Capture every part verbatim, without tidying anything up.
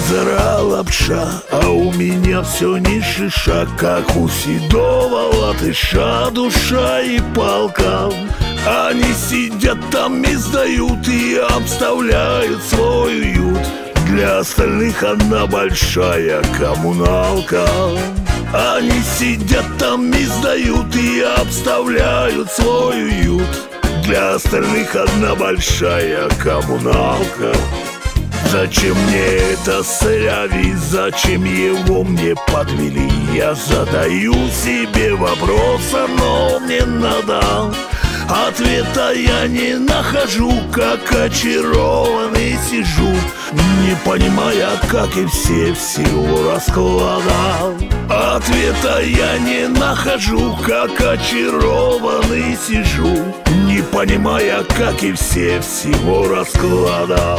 Изара лапша, а у меня все не шиша, как у седого латыша душа и палка. Они сидят там и сдают, и обставляют свой уют. Для остальных она большая коммуналка. Они сидят там и сдают, и обставляют свой уют. Для остальных одна большая коммуналка. Зачем мне это сырови, зачем его мне подвели? Я задаю себе вопросы, но мне надо. Ответа я не нахожу, как очарованный сижу, не понимая, как и все, всего расклада. Ответа я не нахожу, как очарованный сижу, не понимая, как и все, всего расклада.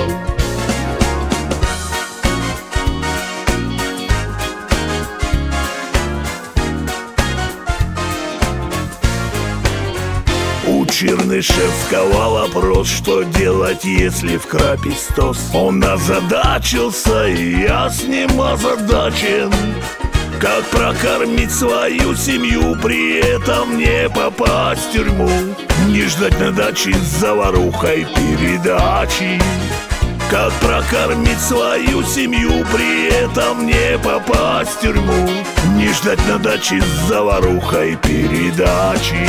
У Чернышевского вопрос, что делать, если вкрапистоз. Он озадачился, и я с ним озадачен. Как прокормить свою семью, при этом не попасть в тюрьму, не ждать на даче с заварухой передачи. Как прокормить свою семью, при этом не попасть в тюрьму, не ждать на даче с заварухой передачи.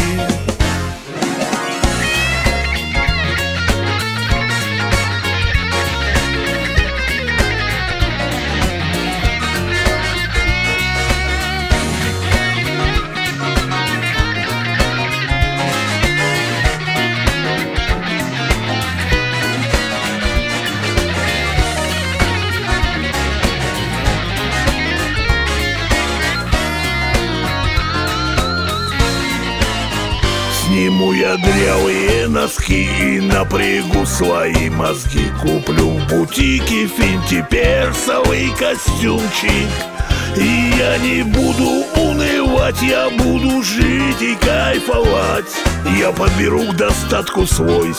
Сниму я дрявые носки и напрягу свои мозги. Куплю в бутике финтиперсовый костюмчик. И я не буду унывать, я буду жить и кайфовать. Я подберу к достатку свой